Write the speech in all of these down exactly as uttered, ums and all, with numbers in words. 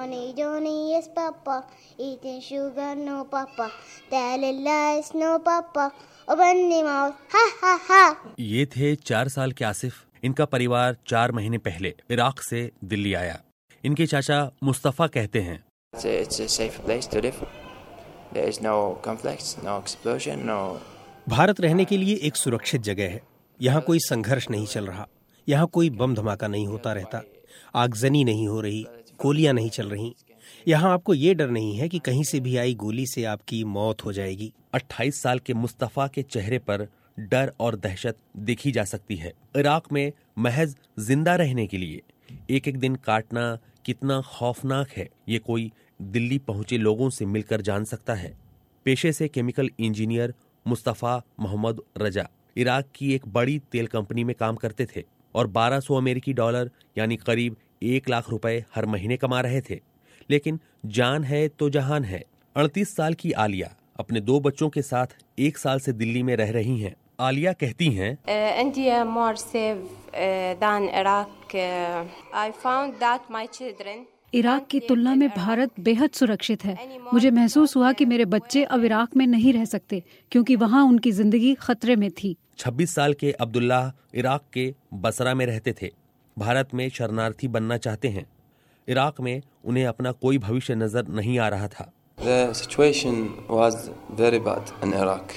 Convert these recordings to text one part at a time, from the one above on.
Johnny, Johnny, yes, Papa. Eating sugar, no, Papa. Telling lies, no, Papa. Open the mouth, ha, ha, ha. ये थे चार साल के आसिफ। इनका परिवार चार महीने पहले इराक से दिल्ली आया। इनके चाचा मुस्तफा कहते हैं, It's a safe place to live. There is no conflicts, no explosion, no. Bharat रहने के लिए एक सुरक्षित जगह है। यहाँ कोई संघर्ष नहीं चल रहा, यहाँ कोई बम धमाका नहीं होता रहता, आगजनी नहीं हो रही, गोलियां नहीं चल रही। यहाँ आपको ये डर नहीं है कि कहीं से भी आई गोली से आपकी मौत हो जाएगी। अट्ठाईस साल के मुस्तफा के चेहरे पर डर और दहशत देखी जा सकती है। इराक में महज जिंदा रहने के लिए एक एक दिन काटना कितना खौफनाक है, ये कोई दिल्ली पहुंचे लोगों से मिलकर जान सकता है। पेशे से chemical engineer Mustafa Mohammad Raza Iraq की एक बड़ी तेल कंपनी में काम करते थे और बारह सौ अमेरिकी डॉलर यानी करीब एक लाख रुपए हर महीने कमा रहे थे। लेकिन जान है तो जहान है। अड़तीस साल की आलिया अपने दो बच्चों के साथ एक साल से दिल्ली में रह रही हैं। आलिया कहती हैं, India more safe than Iraq. I found that my children Iraq की तुलना में भारत बेहद सुरक्षित है। मुझे महसूस हुआ कि मेरे बच्चे अब इराक में नहीं रह सकते क्योंकि वहाँ उनकी जिंदगी खतरे में थी। छब्बीस साल के अब्दुल्लाह इराक के बसरा में रहते थे। भारत में शरणार्थी बनना चाहते हैं। इराक में उन्हें अपना कोई भविष्य नजर नहीं आ रहा था। The situation was very bad in Iraq.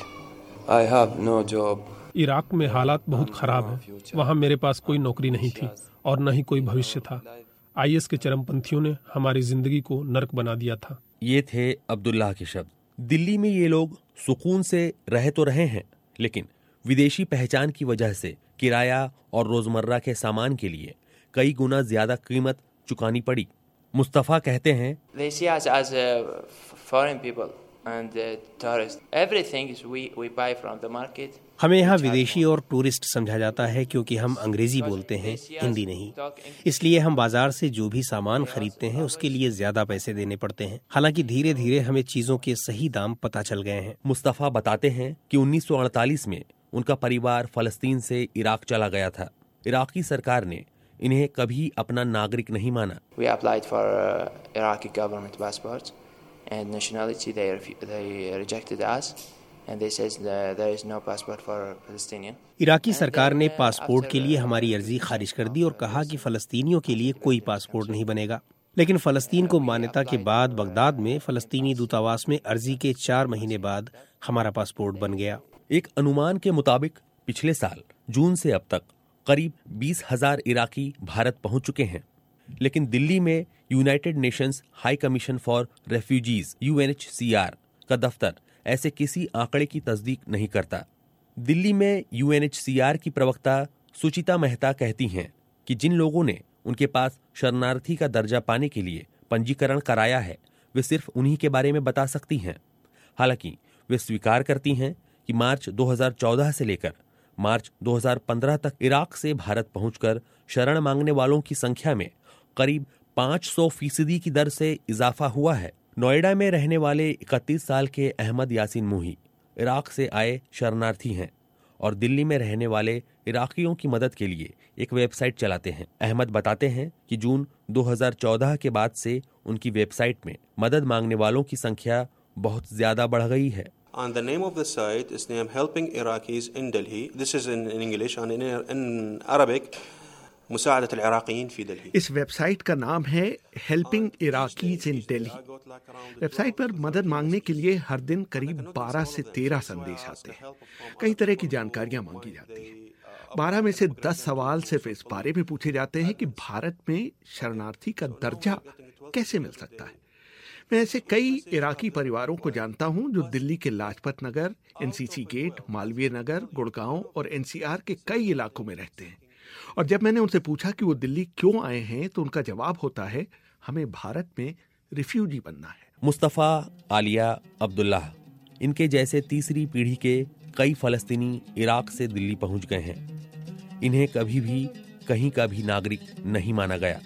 I have no job. Iraq में हालात बहुत खराब हैं। वहाँ मेरे पास कोई नौकरी नहीं थी और न ही कोई भविष्य था। आईएस के चरमपंथियों ने हमारी जिंदगी को नर्क बना दिया था। ये थे अब्दुल्लाह के शब्द। दिल्ली में ये लोग सुकून से रह तो रहे हैं, लेकिन विदेशी पहचान की वजह से किराया और रोजमर्रा के सामान के लिए कई गुना ज्यादा कीमत चुकानी पड़ी। मुस्तफा कहते हैं, They see us as uh, foreign people and uh, tourists. Everything is we we buy from the market. हमें यहाँ विदेशी और टूरिस्ट समझा जाता है क्योंकि हम अंग्रेजी बोलते हैं, हिंदी नहीं। इसलिए हम बाजार से जो भी सामान खरीदते हैं उसके लिए ज्यादा पैसे देने पड़ते हैं। हालांकि धीरे धीरे हमें चीजों के सही दाम पता चल गए हैं। मुस्तफा बताते हैं कि उन्नीस सौ अड़तालीस में उनका परिवार फलस्तीन से इराक चला गया था। इराकी सरकार ने इन्हें कभी अपना नागरिक नहीं माना। We applied for uh, Iraqi government passports and nationality. They they rejected us and they says there is no passport for Palestinian. Iraqi सरकार ने पासपोर्ट के लिए हमारी अर्जी खारिज कर दी और कहा कि फलस्तीनियों के लिए कोई पासपोर्ट नहीं बनेगा। लेकिन फलस्तीन को मान्यता के बाद बगदाद में फलस्तीनी दूतावास में अर्जी के चार महीने बाद हमारा पासपोर्ट बन गया। एक अनुमान के मुताबिक पिछले साल जून से अब तक करीब बीस हजार इराकी भारत पहुंच चुके हैं। लेकिन दिल्ली में United Nations High Commission for Refugees U N H C R का दफ्तर ऐसे किसी आंकड़े की तस्दीक नहीं करता। दिल्ली में U N H C R की प्रवक्ता सुचिता मेहता कहती हैं कि जिन लोगों ने उनके पास शरणार्थी का दर्जा पाने के लिए पंजीकरण कराया है वे सिर्फ उन्हीं के बारे में बता सकती हैं। हालांकि वे स्वीकार करती हैं कि मार्च दो हज़ार चौदह से लेकर मार्च दो हज़ार पंद्रह तक इराक से भारत पहुंचकर शरण मांगने वालों की संख्या में करीब पाँच सौ फीसदी की दर से इजाफा हुआ है। नोएडा में रहने वाले इकतीस साल के अहमद यासीन मुही इराक से आए शरणार्थी हैं और दिल्ली में रहने वाले इराकियों की मदद के लिए एक वेबसाइट चलाते हैं। अहमद बताते हैं कि जून दो हज़ार चौदह के बाद से उनकी वेबसाइट में मदद मांगने वालों की संख्या बहुत ज्यादा बढ़ गई है। And the name of the site is named Helping Iraqis in Delhi. This is in, in English and in, in Arabic. मुसाअदत अल-इराक़ीयीन फ़ी दिल्ली। इस वेबसाइट का नाम है helping Iraqis in Delhi. Website पर मदद मांगने के लिए हर दिन करीब बारह से तेरह संदेश आते हैं। कई तरह की जानकारियां मांगी जाती हैं। बारह में से दस सवाल सिर्फ इस बारे में पूछे जाते हैं कि भारत में शरणार्थी का दर्जा कैसे मिल सकता है। मैं ऐसे कई इराकी परिवारों को जानता हूं जो दिल्ली के लाजपत नगर, एनसीसी गेट, मालवीय नगर, गुड़गांव और एनसीआर के कई इलाकों में रहते हैं। और जब मैंने उनसे पूछा कि वो दिल्ली क्यों आए हैं तो उनका जवाब होता है, हमें भारत में रिफ्यूजी बनना है। मुस्तफा, आलिया, अब्दुल्लाह, इनके जैसे तीसरी पीढ़ी के कई फलस्तीनी इराक से दिल्ली पहुंच गए हैं। इन्हें कभी भी कहीं का भी नागरिक नहीं माना गया।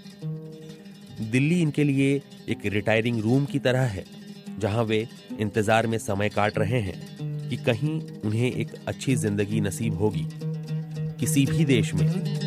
दिल्ली इनके लिए एक रिटायरिंग रूम की तरह है जहां वे इंतजार में समय काट रहे हैं कि कहीं उन्हें एक अच्छी जिंदगी नसीब होगी किसी भी देश में।